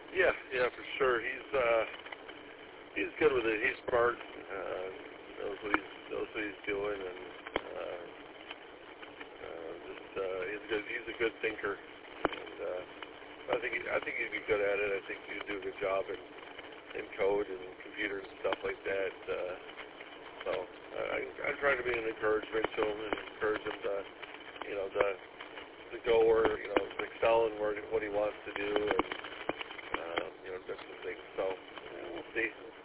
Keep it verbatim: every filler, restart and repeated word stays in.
Yeah, yeah, for sure. He's uh, he's good with it. He's smart. Uh, knows what he's knows what he's doing, and uh, uh, just uh, he's a good he's a good thinker. And uh, I think he, I think he'd be good at it. I think he'd do a good job in in code and computers and stuff like that. Uh, so uh, I I try to be an encouragement to him and encourage him to you know to to go where you know to excel in where what he wants to do and uh, you know different things. So we'll see.